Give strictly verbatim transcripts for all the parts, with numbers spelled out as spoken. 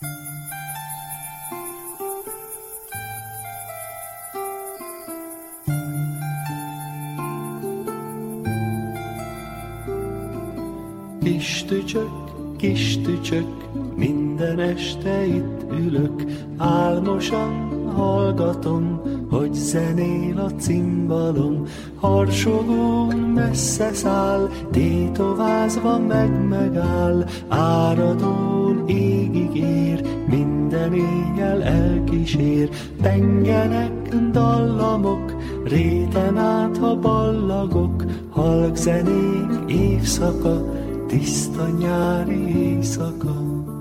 Kis tücsök, kis tücsök, minden este itt ülök, álmosan hallgatom, hogy zenél a cimbalom, harsogón messze száll, tétovázva meg megáll, áradón égig ér, minden éjjel elkísér, pengenek dallamok, réten át ha ballagok, halk zenék évszaka, tiszta nyári éjszaka.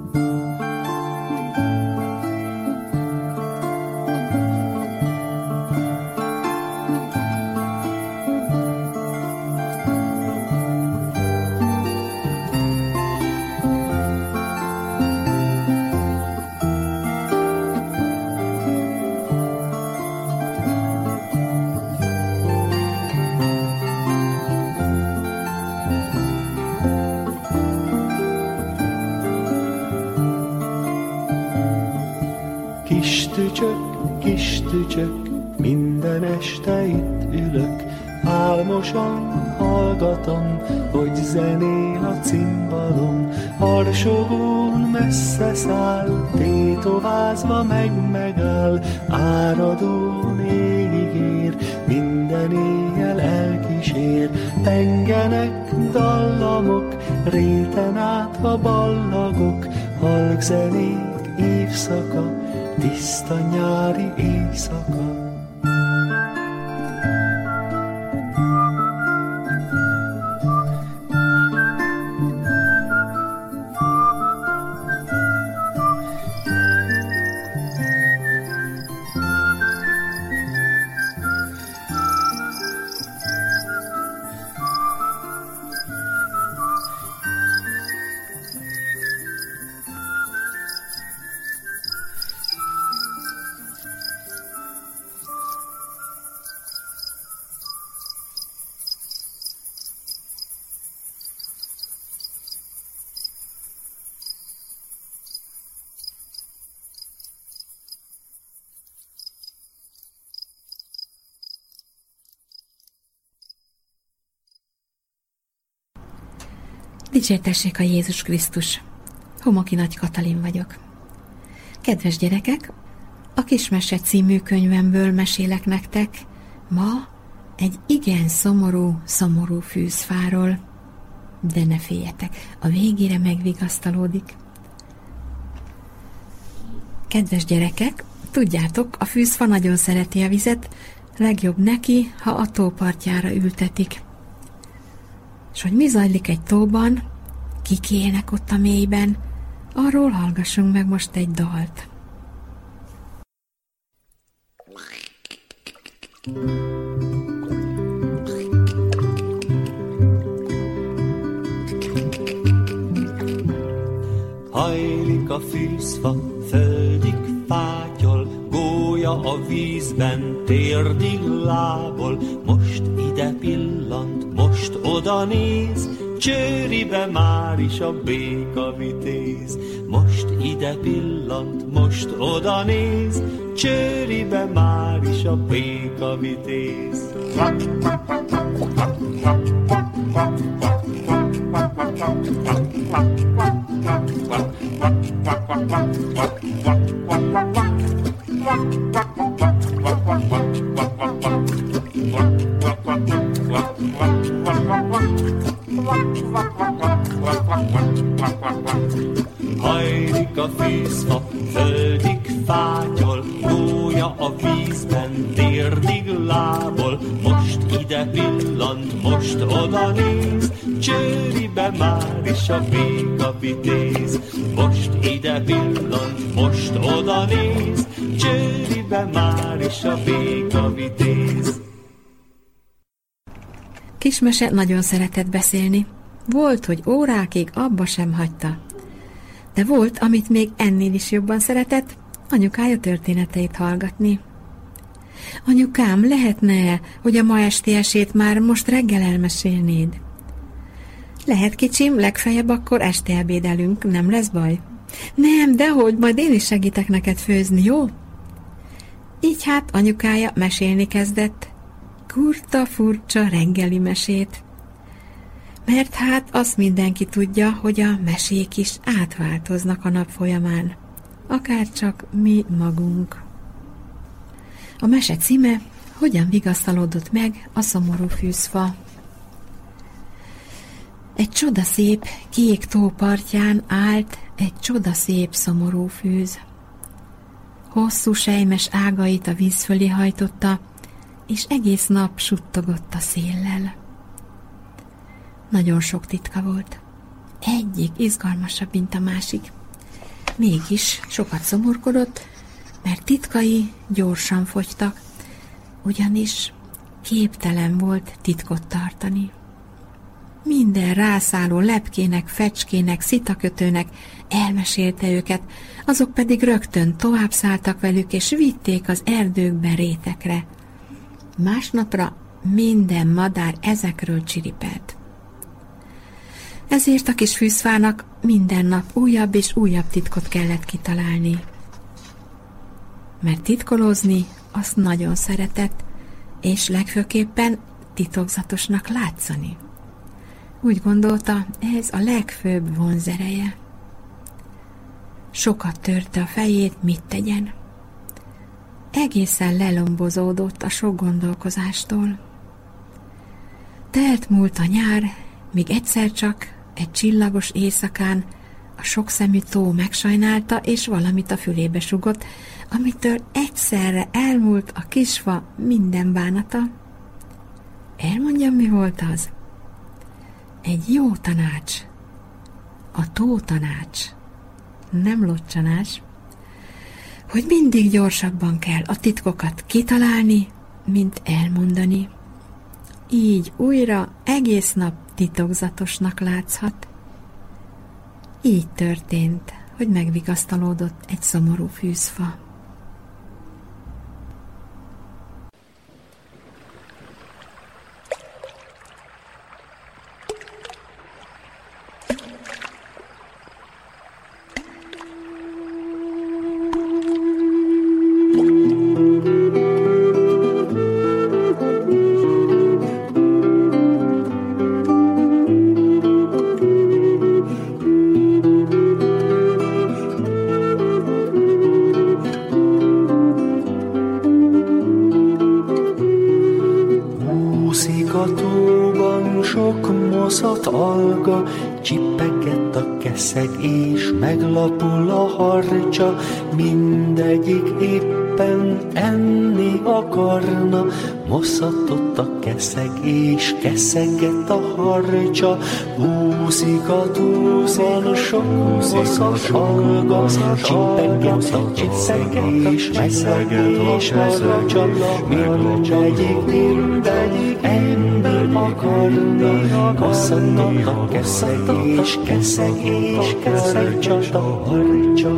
Kis tücsök, kis tücsök, minden este itt ülök, álmosan hallgatom, hogy zenél a cimbalom, harsogón messze száll, tétovázva meg megáll, áradón égig ér, minden éjjel elkísér, pengenek dallamok, réten át a ballagok, halk zenék évszaka, tiszta nyári éjszaka. Dicsértessék a Jézus Krisztus! Homoki Nagy Katalin vagyok. Kedves gyerekek, a Kismese című könyvemből mesélek nektek ma egy igen szomorú, szomorú fűzfáról. De ne féljetek, a végére megvigasztalódik. Kedves gyerekek, tudjátok, a fűzfa nagyon szereti a vizet, legjobb neki, ha a tó partjára ültetik. És hogy mi zajlik egy tóban, kik élnek ott a mélyben, arról hallgassunk meg most egy dalt. Hajlik a fűzfa, földig fátyol, gólya a vízben, térdig lábol, most ide pillant, most oda néz, csőribe már is a béka vitéz. Most ide pillant, most oda néz, csőribe már is a béka vitéz. Hajlik a fűzfa, földig fátyol, gólya a vízben, térdig lábol, most ide pillant, most oda néz, csőribe már is a béka vitéz. Most ide pillant, most oda néz, csőribe már is a béka vitéz. Kismese nagyon szeretett beszélni. Volt, hogy órákig abba sem hagyta. De volt, amit még ennél is jobban szeretett, anyukája történeteit hallgatni. Anyukám, lehetne, hogy a ma esti esét már most reggel elmesélnéd? Lehet, kicsim, legfeljebb akkor este ebédelünk, nem lesz baj? Nem, dehogy, majd én is segítek neked főzni, jó? Így hát anyukája mesélni kezdett, kurta furcsa reggeli mesét. Mert hát azt mindenki tudja, hogy a mesék is átváltoznak a nap folyamán, akárcsak mi magunk. A mese címe Hogyan vigasztalódott meg a szomorú fűzfa. Egy csodaszép kék tó partján állt egy csodaszép szomorú fűz. Hosszú selymes ágait a víz fölé hajtotta, és egész nap suttogott a széllel. Nagyon sok titka volt. Egyik izgalmasabb, mint a másik. Mégis sokat szomorkodott, mert titkai gyorsan fogytak, ugyanis képtelen volt titkot tartani. Minden rászálló lepkének, fecskének, szitakötőnek elmesélte őket, azok pedig rögtön tovább szálltak velük, és vitték az erdőkbe, rétekre. Másnapra minden madár ezekről csiripelt. Ezért a kis fűzfának minden nap újabb és újabb titkot kellett kitalálni. Mert titkolózni azt nagyon szeretett, és legfőképpen titokzatosnak látszani. Úgy gondolta, ez a legfőbb vonzereje. Sokat törte a fejét, mit tegyen. Egészen lelombozódott a sok gondolkozástól. Telt múlt a nyár, míg egyszer csak egy csillagos éjszakán a sokszemű tó megsajnálta, és valamit a fülébe sugott, amitől egyszerre elmúlt a kisfa minden bánata. Elmondjam, mi volt az? Egy jó tanács. A tó tanács. Nem locsanás. Hogy mindig gyorsabban kell a titkokat kitalálni, mint elmondani. Így újra egész nap titokzatosnak látszhat. Így történt, hogy megvigasztalódott egy szomorú fűzfa. Csippegett a keszeg és meglapul a harcsa, mindegyik éppen enni akarna. Moszatott a keszeg és keszegett a harcsa, úszik a túlban sok moszat alga, csippegett a keszeg és meglapul a harcsa, mindegyik, mindegyik enni akarna. Moszatott a keszeg és keszeg és keszegett a harcsa.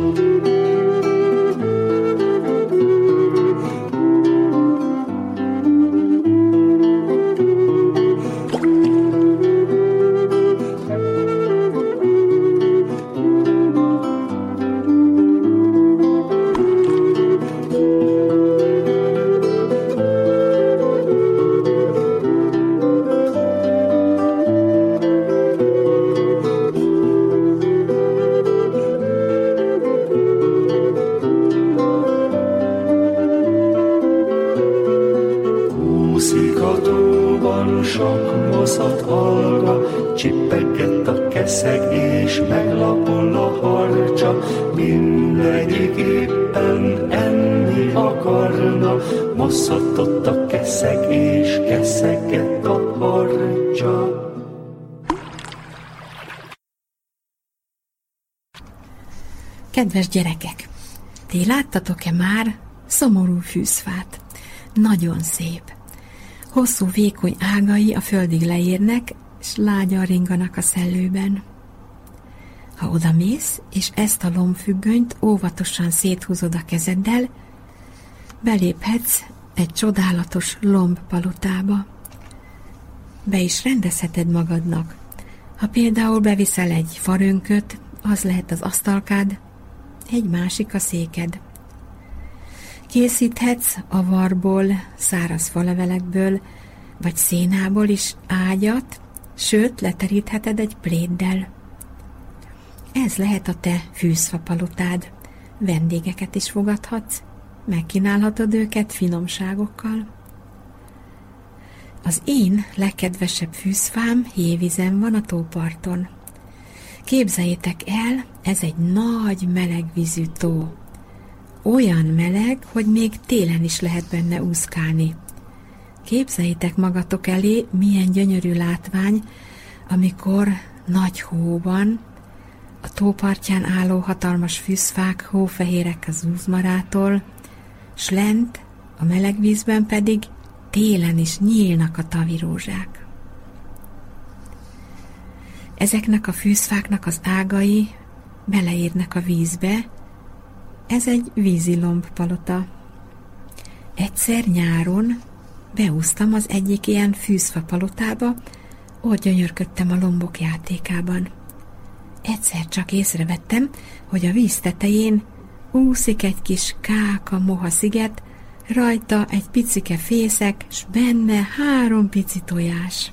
Csippegett a keszeg és meglapul a harcsa, mindegyik éppen enni akarna. Mosszatott a keszeg és keszegett a harcsa. Kedves gyerekek, ti láttatok-e már szomorú fűzfát? Nagyon szép. Hosszú, vékony ágai a földig leérnek, és lágyan ringanak a szellőben. Ha odamész, és ezt a lombfüggönyt óvatosan széthúzod a kezeddel, beléphetsz egy csodálatos lombpalotába. Be is rendezheted magadnak. Ha például beviszel egy farönköt, az lehet az asztalkád, egy másik a széked. Készíthetsz avarból, száraz falevelekből, vagy szénából is ágyat, sőt, leterítheted egy pléddel. Ez lehet a te fűzfapalotád. Vendégeket is fogadhatsz, megkínálhatod őket finomságokkal. Az én legkedvesebb fűzfám hévízen van a tóparton. Képzeljétek el, ez egy nagy melegvízű tó. Olyan meleg, hogy még télen is lehet benne úszkálni. Képzeljétek magatok elé, milyen gyönyörű látvány, amikor nagy hó van, a tópartján álló hatalmas fűzfák hófehérek az uzmarától, s lent, a meleg vízben pedig télen is nyílnak a tavirózsák. Ezeknek a fűzfáknak az ágai beleérnek a vízbe, ez egy vízilombpalota. Egyszer nyáron beúsztam az egyik ilyen fűzfapalotába, ott gyönyörködtem a lombok játékában. Egyszer csak észrevettem, hogy a víz tetején úszik egy kis káka moha sziget, rajta egy picike fészek, s benne három pici tojás.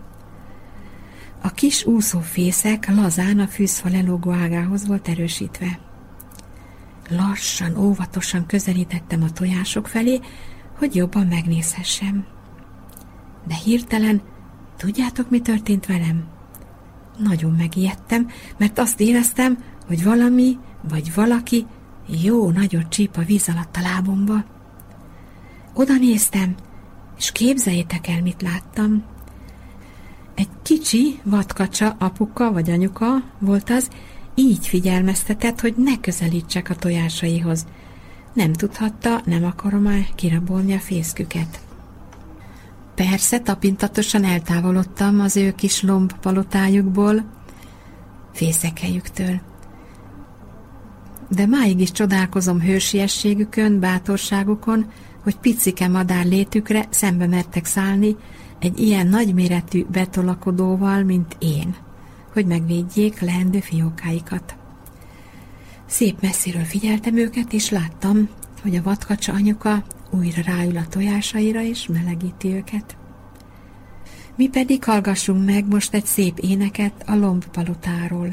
A kis úszófészek lazán a fűzfa lelógó ágához volt erősítve. Lassan, óvatosan közelítettem a tojások felé, hogy jobban megnézhessem. De hirtelen, tudjátok, mi történt velem? Nagyon megijedtem, mert azt éreztem, hogy valami vagy valaki jó nagyot csíp a víz alatt a lábomba. Oda néztem, és képzeljétek el, mit láttam. Egy kicsi vadkacsa apuka vagy anyuka volt az, így figyelmeztetett, hogy ne közelítsek a tojásaihoz. Nem tudhatta, nem akarom már kirabolni a fészküket. Persze, tapintatosan eltávolodtam az ő kis lombpalotájukból, fészekelyüktől. De máig is csodálkozom hősiességükön, bátorságukon, hogy picike madár létükre szembe mertek szállni egy ilyen nagyméretű betolakodóval, mint én, hogy megvédjék leendő fiókáikat. Szép messziről figyeltem őket, és láttam, hogy a vadkacsa anyuka újra ráül a tojásaira, és melegíti őket. Mi pedig hallgassunk meg most egy szép éneket a lombpalotáról.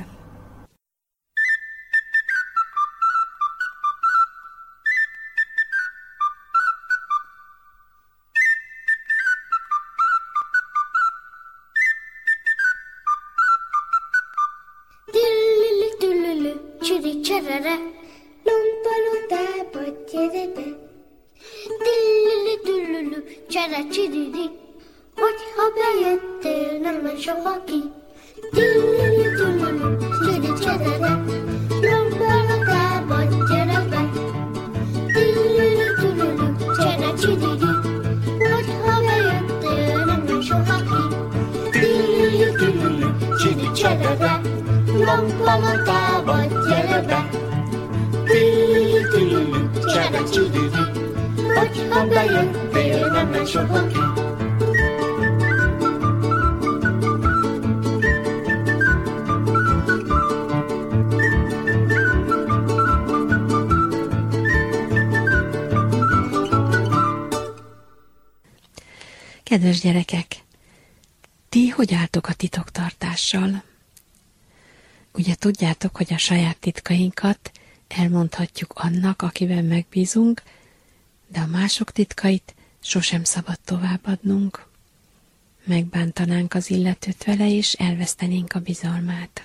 Hogyha bejöttél, nem menj soha ki. Tüllülü-tüllülü, csiri-cserere, lombpalotába gyere be. Tüllülü-tüllülü, csere-csiriri, hogyha bejöttél, nem menj soha ki. Tüllülü-tüllülü, csiri-cserere, lombpalotába gyere be. Tüllülü-tüllülü, csere-csiriri, hogyha bejöttél, nem menj soha ki. Kedves gyerekek, ti hogy álltok a titoktartással? Ugye tudjátok, hogy a saját titkainkat elmondhatjuk annak, akiben megbízunk, de a mások titkait sosem szabad továbbadnunk. Megbántanánk az illetőt vele, és elvesztenénk a bizalmát.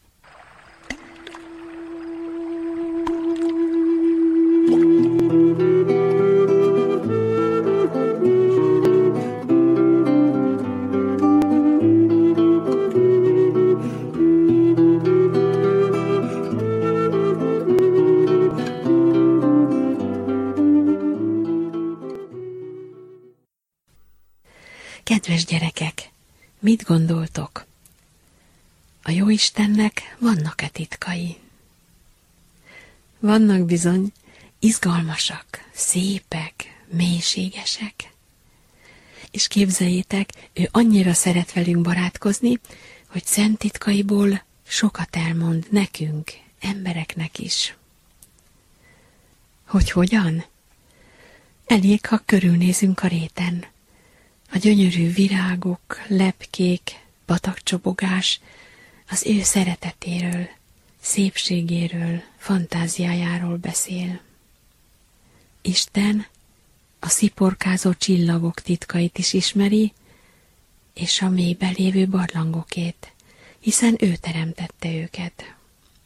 Kedves gyerekek, mit gondoltok? A Jóistennek vannak-e titkai? Vannak bizony, izgalmasak, szépek, mélységesek. És képzeljétek, ő annyira szeret velünk barátkozni, hogy szent titkaiból sokat elmond nekünk, embereknek is. Hogy hogyan? Elég, ha körülnézünk a réten. A gyönyörű virágok, lepkék, patakcsobogás az ő szeretetéről, szépségéről, fantáziájáról beszél. Isten a sziporkázó csillagok titkait is ismeri, és a mélyben lévő barlangokét, hiszen ő teremtette őket.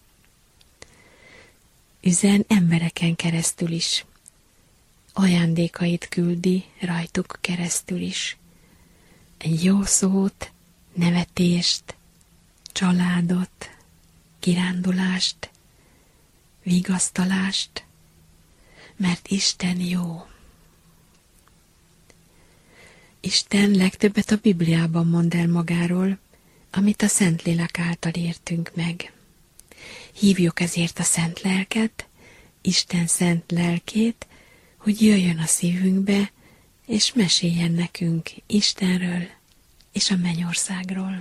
Üzen embereken keresztül is. Ajándékait küldi rajtuk keresztül is. Egy jó szót, nevetést, családot, kirándulást, vigasztalást, mert Isten jó. Isten legtöbbet a Bibliában mond el magáról, amit a Szentlélek által értünk meg. Hívjuk ezért a Szent Lelket, Isten szent lelkét, hogy jöjjön a szívünkbe, és meséljen nekünk Istenről és a mennyországról.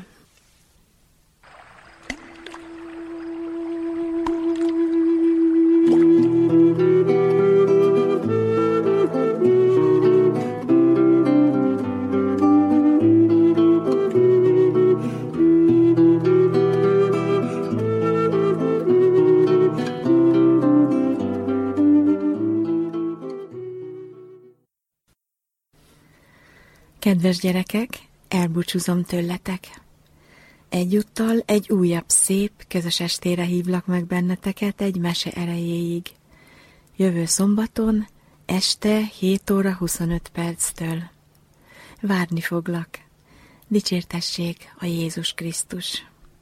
Kedves gyerekek, elbúcsúzom tőletek. Egyúttal egy újabb szép, közös estére hívlak meg benneteket egy mese erejéig. Jövő szombaton, este hét óra huszonöt perctől. Várni foglak. Dicsértessék a Jézus Krisztus!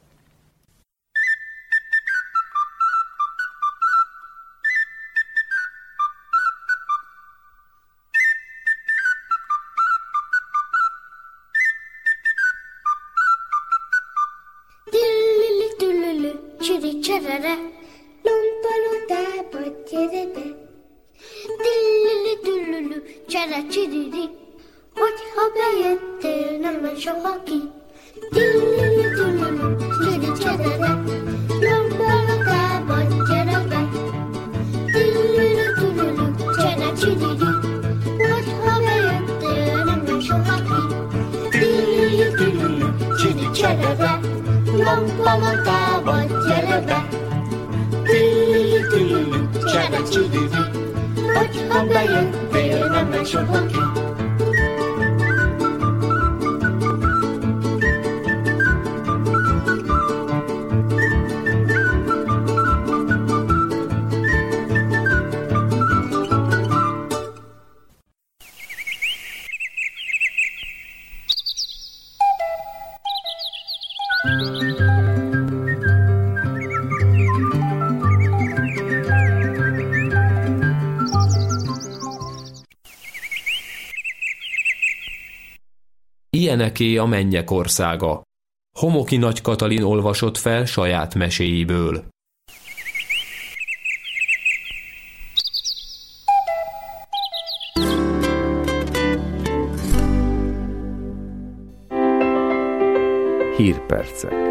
Csiricserere, lompalotába gyere be. Dillili-dullulu, csere-csiriri, hogyha bejöttél, nem megy soha ki. Dillili-dullulu, csiricserere, lompalotába gyere be. Dillili-dullulu, csere-csiriri, hogyha bejöttél, nem megy soha ki. Dillili-dullulu, csiricserere, lompalotába gyere be. Dillili-dullulu, csere-csiriri, hogyha bejöttél, nem megy soha ki. Ilyeneké a mennyek országa. Homoki Nagy Katalin olvasott fel saját meséiből. Hírpercek.